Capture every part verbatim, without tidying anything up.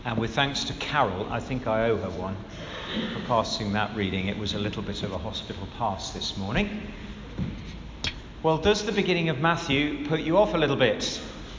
And with thanks to Carol, I think I owe her one for passing that reading. It was a little bit of a hospital pass this morning. Well, does the beginning of Matthew put you off a little bit?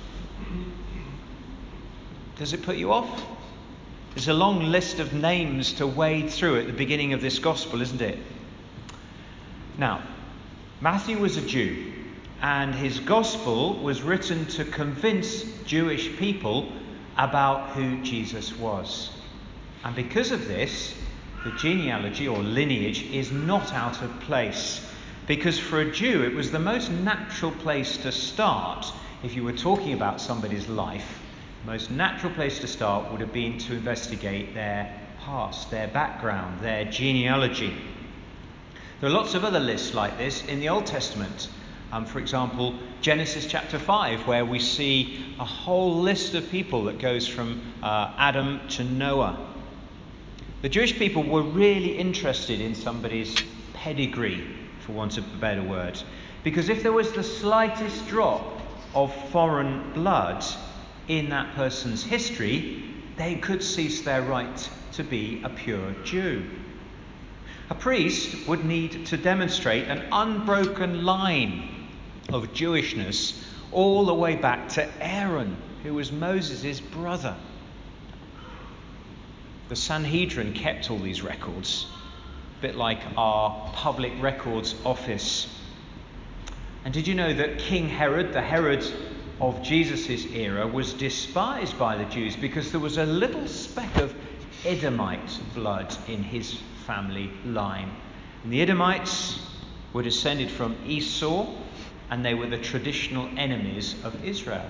Does it put you off? There's a long list of names to wade through at the beginning of this gospel, isn't it? Now, Matthew was a Jew, and his gospel was written to convince Jewish people about who Jesus was. And because of this, the genealogy or lineage is not out of place. Because for a Jew, it was the most natural place to start. If you were talking about somebody's life, the most natural place to start would have been to investigate their past, their background, their genealogy. There are lots of other lists like this in the Old Testament. Um, for example, Genesis chapter five, where we see a whole list of people that goes from uh, Adam to Noah. The Jewish people were really interested in somebody's pedigree, for want of a better word, because if there was the slightest drop of foreign blood in that person's history, they could cease their right to be a pure Jew. A priest would need to demonstrate an unbroken line of Jewishness all the way back to Aaron, who was Moses' brother. The Sanhedrin kept all these records, a bit like our public records office. And did you know that King Herod, the Herod of Jesus' era, was despised by the Jews because there was a little speck of Edomite blood in his family line? And the Edomites were descended from Esau, and they were the traditional enemies of Israel.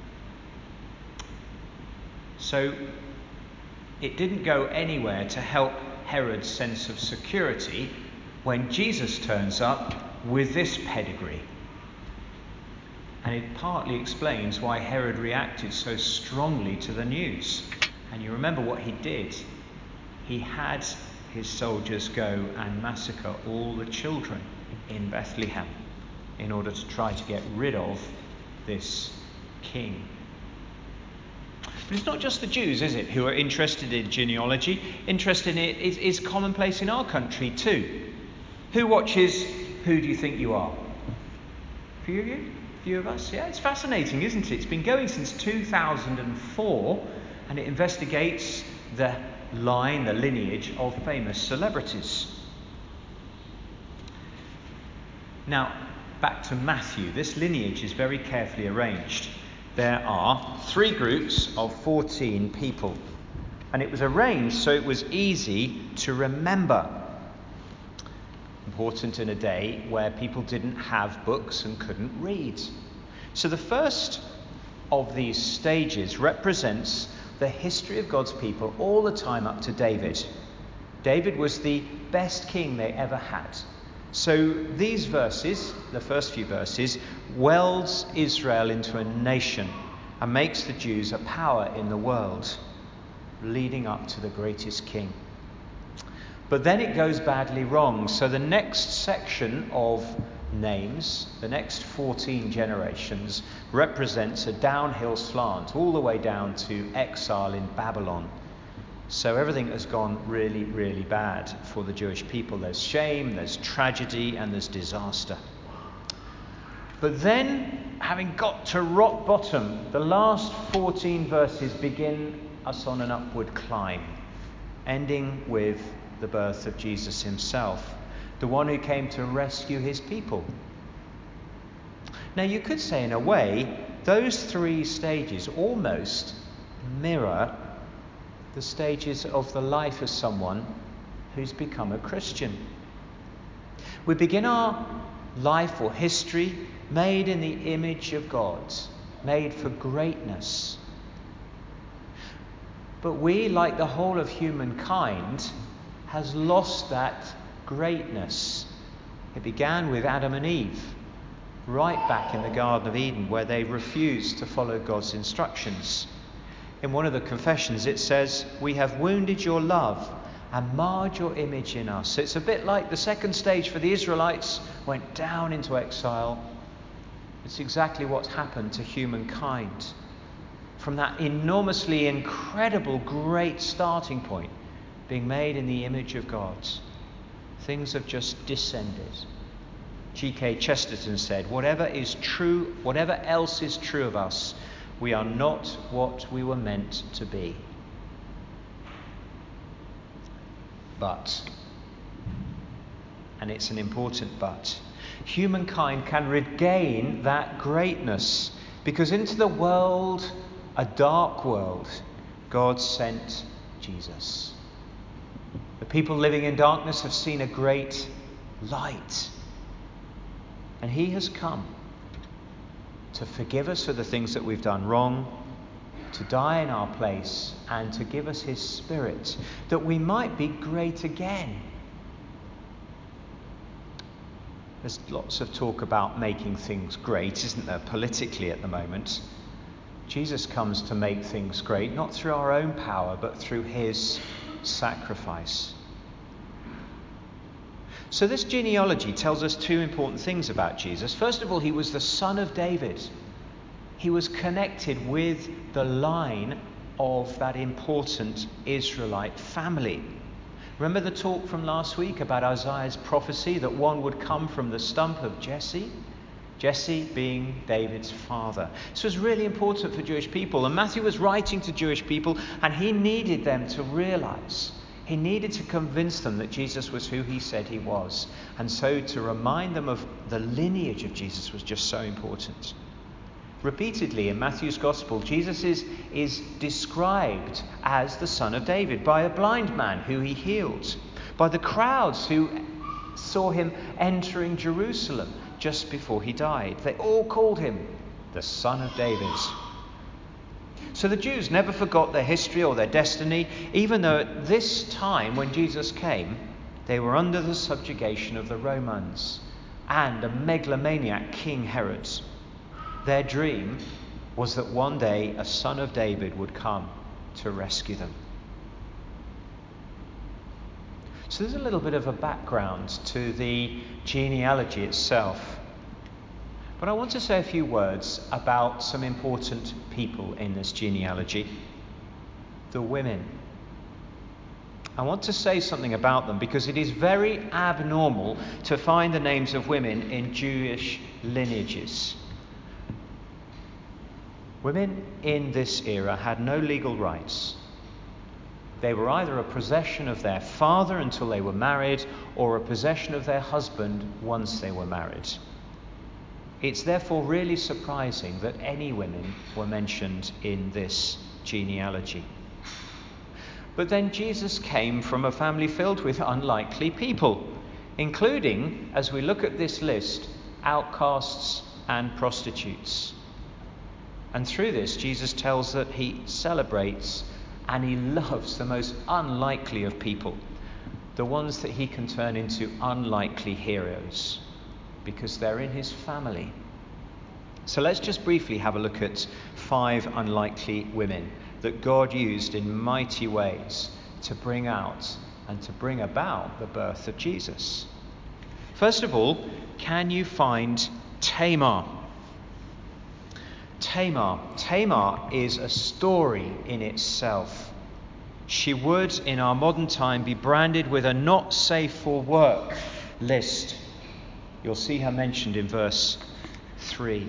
So it didn't go anywhere to help Herod's sense of security when Jesus turns up with this pedigree. And it partly explains why Herod reacted so strongly to the news. And you remember what he did. He had his soldiers go and massacre all the children in Bethlehem in order to try to get rid of this king. But it's not just the Jews, is it, who are interested in genealogy. Interested in it is, is commonplace in our country too. Who watches Who Do You Think You Are? A few of you? A few of us? Yeah, it's fascinating, isn't it? It's been going since two thousand four, and it investigates the line, the lineage of famous celebrities. Now, back to Matthew. This lineage is very carefully arranged. There are three groups of fourteen people, and it was arranged so it was easy to remember. Important in a day where people didn't have books and couldn't read. So the first of these stages represents the history of God's people all the time up to David. David was the best king they ever had. So these verses, the first few verses, welds Israel into a nation and makes the Jews a power in the world, leading up to the greatest king. But then it goes badly wrong. So the next section of names, the next fourteen generations, represents a downhill slant all the way down to exile in Babylon. So everything has gone really, really bad for the Jewish people. There's shame, there's tragedy, and there's disaster. But then, having got to rock bottom, the last fourteen verses begin us on an upward climb, ending with the birth of Jesus himself, the one who came to rescue his people. Now, you could say, in a way, those three stages almost mirror the stages of the life of someone who's become a Christian. We begin our life or history made in the image of God, made for greatness. But we, like the whole of humankind, has lost that greatness. It began with Adam and Eve, right back in the Garden of Eden, where they refused to follow God's instructions. In one of the confessions it says, "We have wounded your love and marred your image in us." It's a bit like the second stage for the Israelites, went down into exile. It's exactly what's happened to humankind. from that enormously incredible, great starting point, being made in the image of God, things have just descended. G K Chesterton said, whatever is true, whatever else is true of us, we are not what we were meant to be. But, and it's an important but, humankind can regain that greatness, because into the world, a dark world, God sent Jesus. The people living in darkness have seen a great light. And he has come to forgive us for the things that we've done wrong, to die in our place, and to give us his Spirit, that we might be great again. There's lots of talk about making things great, isn't there, politically at the moment? Jesus comes to make things great, not through our own power, but through his sacrifice. So this genealogy tells us two important things about Jesus. First of all, he was the son of David. He was connected with the line of that important Israelite family. Remember the talk from last week about Isaiah's prophecy that one would come from the stump of Jesse? Jesse being David's father. This was really important for Jewish people. And Matthew was writing to Jewish people, and he needed them to realize, he needed to convince them that Jesus was who he said he was. And so to remind them of the lineage of Jesus was just so important. Repeatedly in Matthew's Gospel, Jesus is, is described as the son of David by a blind man who he healed, by the crowds who saw him entering Jerusalem just before he died. They all called him the Son of David. So the Jews never forgot their history or their destiny, even though at this time when Jesus came, they were under the subjugation of the Romans and a megalomaniac King Herod. Their dream was that one day a son of David would come to rescue them. So there's a little bit of a background to the genealogy itself. But I want to say a few words about some important people in this genealogy. The women. I want to say something about them because it is very abnormal to find the names of women in Jewish lineages. Women in this era had no legal rights. They were either a possession of their father until they were married, or a possession of their husband once they were married. It's therefore really surprising that any women were mentioned in this genealogy. But then Jesus came from a family filled with unlikely people, including, as we look at this list, outcasts and prostitutes. And through this, Jesus tells that he celebrates and he loves the most unlikely of people, the ones that he can turn into unlikely heroes, because they're in his family. So let's just briefly have a look at five unlikely women that God used in mighty ways to bring out and to bring about the birth of Jesus. First of all, can you find Tamar? Tamar. Tamar is a story in itself. She would, in our modern time, be branded with a not safe for work list. You'll see her mentioned in verse three.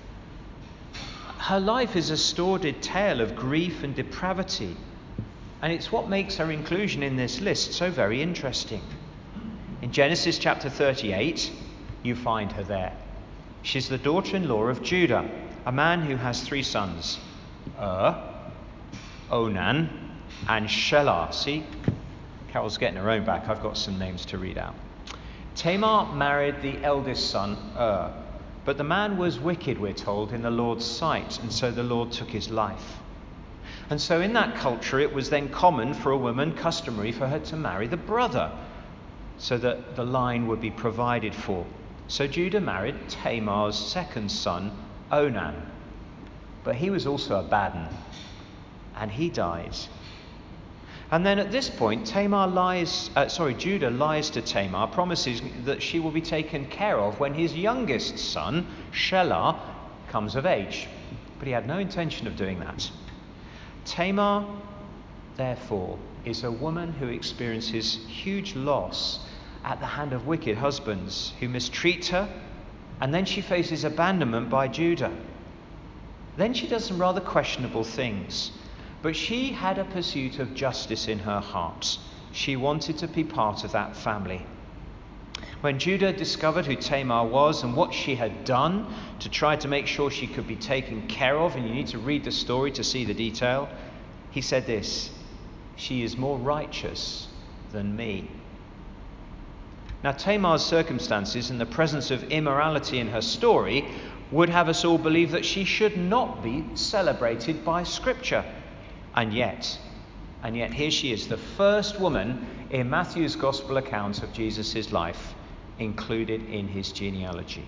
Her life is a sordid tale of grief and depravity, and it's what makes her inclusion in this list so very interesting. In Genesis chapter thirty-eight, you find her there. She's the daughter-in-law of Judah, a man who has three sons, Ur, Onan, and Shelah. See, Carol's getting her own back. I've got some names to read out. Tamar married the eldest son, Ur, but the man was wicked, we're told, in the Lord's sight, and so the Lord took his life. And so in that culture, it was then common for a woman, customary for her to marry the brother, so that the line would be provided for. So Judah married Tamar's second son, Onan. But he was also a bad one, and he died. And then at this point, Tamar lies, uh, sorry, Judah lies to Tamar, promises that she will be taken care of when his youngest son, Shelah, comes of age. But he had no intention of doing that. Tamar, therefore, is a woman who experiences huge loss at the hand of wicked husbands who mistreat her, and then she faces abandonment by Judah. Then she does some rather questionable things, but she had a pursuit of justice in her heart. She wanted to be part of that family. When Judah discovered who Tamar was and what she had done to try to make sure she could be taken care of, and you need to read the story to see the detail, he said this: "She is more righteous than me." Now, Tamar's circumstances and the presence of immorality in her story would have us all believe that she should not be celebrated by Scripture. And yet, and yet here she is, the first woman in Matthew's Gospel account of Jesus' life, included in his genealogy.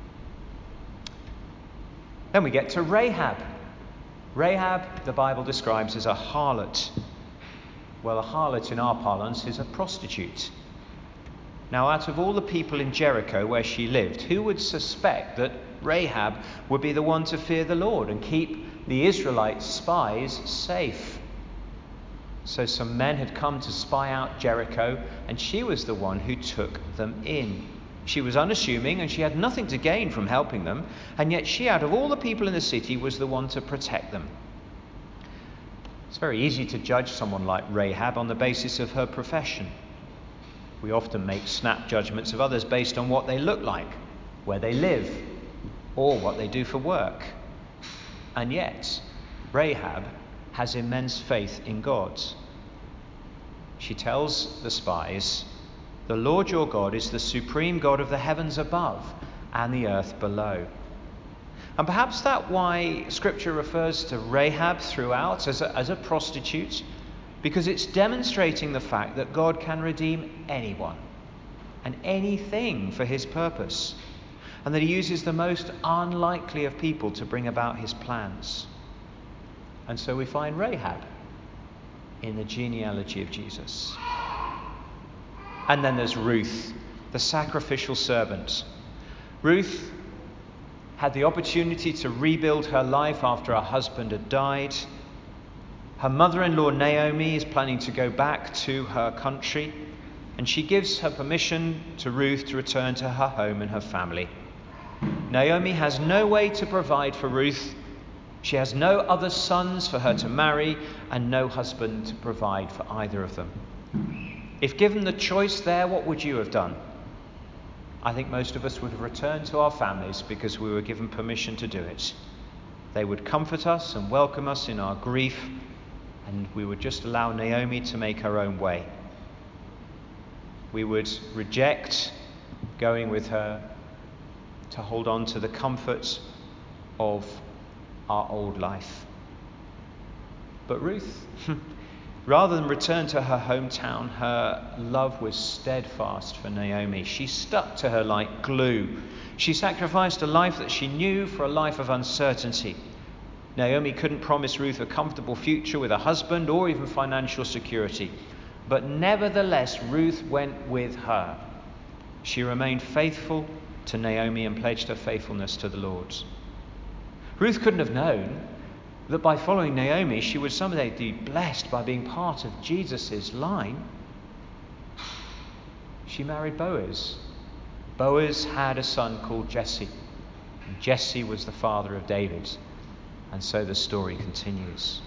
Then we get to Rahab. Rahab, the Bible describes as a harlot. Well, a harlot in our parlance is a prostitute. Now, out of all the people in Jericho where she lived, who would suspect that Rahab would be the one to fear the Lord and keep the Israelite spies safe? So some men had come to spy out Jericho, and she was the one who took them in. She was unassuming, and she had nothing to gain from helping them, and yet she, out of all the people in the city, was the one to protect them. It's very easy to judge someone like Rahab on the basis of her profession. We often make snap judgments of others based on what they look like, where they live, or what they do for work. And yet, Rahab has immense faith in God. She tells the spies, "The Lord your God is the supreme God of the heavens above and the earth below." And perhaps that's why Scripture refers to Rahab throughout as a, as a prostitute, because it's demonstrating the fact that God can redeem anyone and anything for his purpose, and that he uses the most unlikely of people to bring about his plans. And so we find Rahab in the genealogy of Jesus. And then there's Ruth, the sacrificial servant. Ruth had the opportunity to rebuild her life after her husband had died. Her mother-in-law Naomi is planning to go back to her country, and she gives her permission to Ruth to return to her home and her family. Naomi has no way to provide for Ruth. She has no other sons for her to marry, and no husband to provide for either of them. If given the choice there, what would you have done? I think most of us would have returned to our families because we were given permission to do it. They would comfort us and welcome us in our grief, and we would just allow Naomi to make her own way. We would reject going with her to hold on to the comfort of our old life. But Ruth, rather than return to her hometown, her love was steadfast for Naomi. She stuck to her like glue. She sacrificed a life that she knew for a life of uncertainty. Naomi couldn't promise Ruth a comfortable future with a husband or even financial security. But nevertheless, Ruth went with her. She remained faithful to Naomi and pledged her faithfulness to the Lord. Ruth couldn't have known that by following Naomi, she would someday be blessed by being part of Jesus' line. She married Boaz. Boaz had a son called Jesse. And Jesse was the father of David. And so the story continues.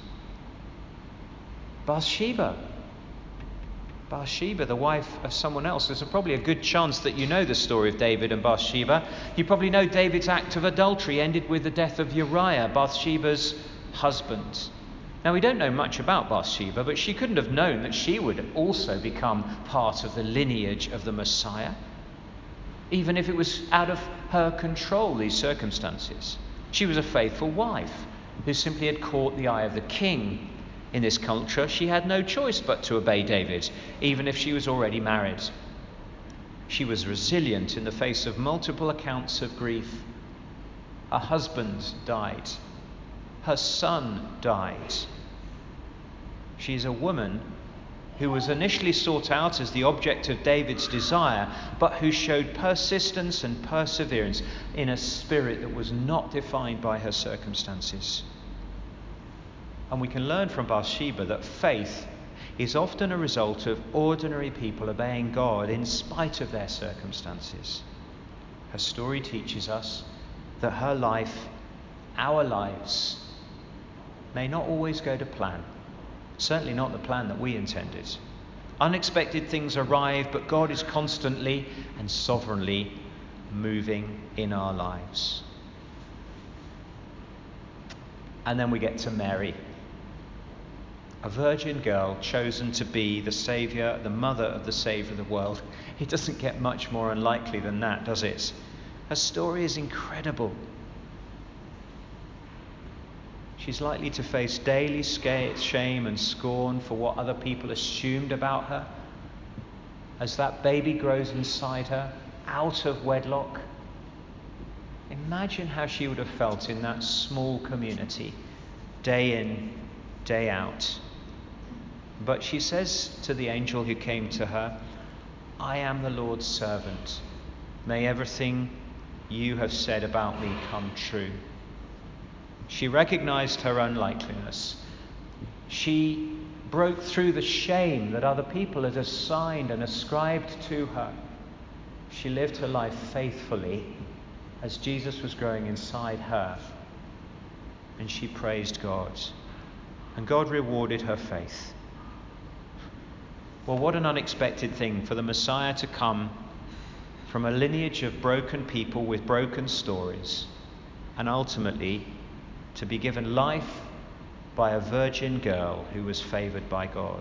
Bathsheba. Bathsheba, the wife of someone else. There's probably a good chance that you know the story of David and Bathsheba. You probably know David's act of adultery ended with the death of Uriah, Bathsheba's husband. Now, we don't know much about Bathsheba, but she couldn't have known that she would also become part of the lineage of the Messiah, even if it was out of her control, these circumstances. She was a faithful wife who simply had caught the eye of the king. In this culture, she had no choice but to obey David, even if she was already married. She was resilient in the face of multiple accounts of grief. Her husband died. Her son died. She is a woman who was initially sought out as the object of David's desire, but who showed persistence and perseverance in a spirit that was not defined by her circumstances. And we can learn from Bathsheba that faith is often a result of ordinary people obeying God in spite of their circumstances. Her story teaches us that her life, our lives, may not always go to plan. Certainly not the plan that we intended. Unexpected things arrive, but God is constantly and sovereignly moving in our lives. And then we get to Mary, a virgin girl chosen to be the Saviour, the mother of the Saviour of the world. It doesn't get much more unlikely than that, does it? Her story is incredible. She's likely to face daily shame and scorn for what other people assumed about her as that baby grows inside her, out of wedlock. Imagine how she would have felt in that small community, day in, day out. But she says to the angel who came to her, "I am the Lord's servant. May everything you have said about me come true." She recognized her unlikeliness. She broke through the shame that other people had assigned and ascribed to her. She lived her life faithfully as Jesus was growing inside her. And she praised God. And God rewarded her faith. Well, what an unexpected thing for the Messiah to come from a lineage of broken people with broken stories, and ultimately to be given life by a virgin girl who was favoured by God.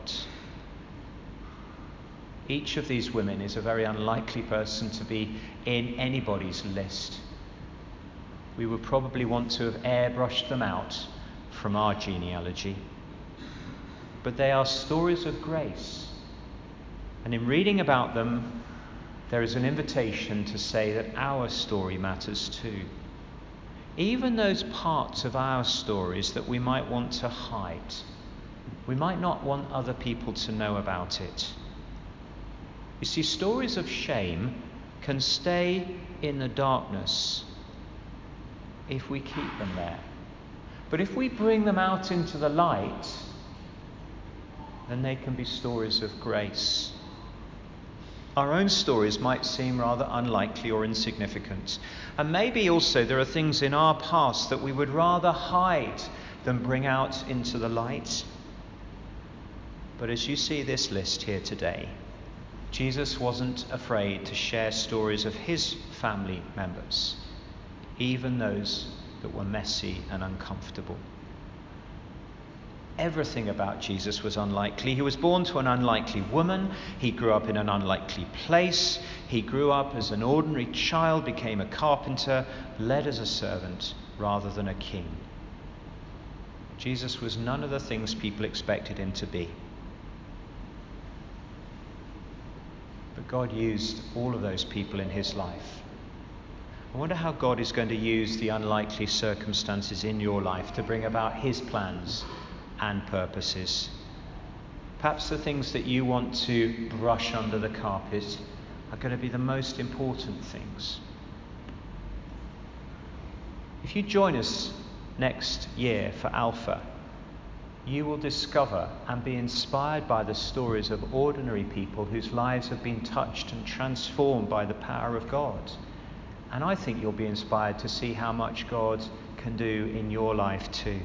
Each of these women is a very unlikely person to be in anybody's list. We would probably want to have airbrushed them out from our genealogy. But they are stories of grace. And in reading about them, there is an invitation to say that our story matters too. Even those parts of our stories that we might want to hide. We might not want other people to know about it. You see, stories of shame can stay in the darkness if we keep them there. But if we bring them out into the light, then they can be stories of grace. Our own stories might seem rather unlikely or insignificant. And maybe also there are things in our past that we would rather hide than bring out into the light. But as you see this list here today, Jesus wasn't afraid to share stories of his family members, even those that were messy and uncomfortable. Everything about Jesus was unlikely. He was born to an unlikely woman. He grew up in an unlikely place. He grew up as an ordinary child, became a carpenter, led as a servant rather than a king. Jesus was none of the things people expected him to be. But God used all of those people in his life. I wonder how God is going to use the unlikely circumstances in your life to bring about his plans and purposes. Perhaps the things that you want to brush under the carpet are going to be the most important things. If you join us next year for Alpha, you will discover and be inspired by the stories of ordinary people whose lives have been touched and transformed by the power of God. And I think you'll be inspired to see how much God can do in your life too.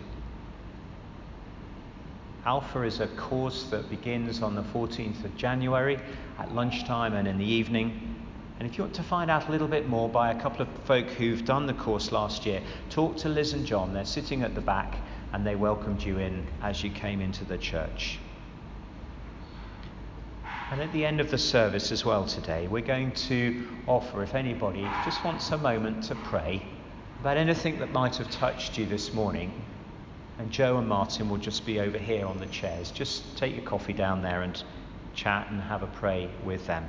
Alpha is a course that begins on the fourteenth of January at lunchtime and in the evening. And if you want to find out a little bit more by a couple of folk who've done the course last year, talk to Liz and John. They're sitting at the back and they welcomed you in as you came into the church. And at the end of the service as well today, we're going to offer, if anybody just wants a moment to pray about anything that might have touched you this morning. And Joe and Martin will just be over here on the chairs. Just take your coffee down there and chat and have a pray with them.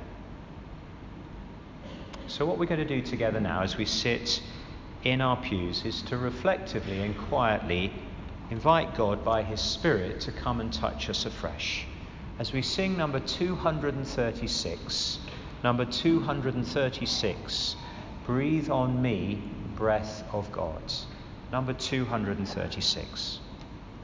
So what we're going to do together now as we sit in our pews is to reflectively and quietly invite God by his Spirit to come and touch us afresh. as we sing number two hundred thirty-six. Number two hundred thirty-six, Breathe on Me, Breath of God. Number two hundred thirty-six.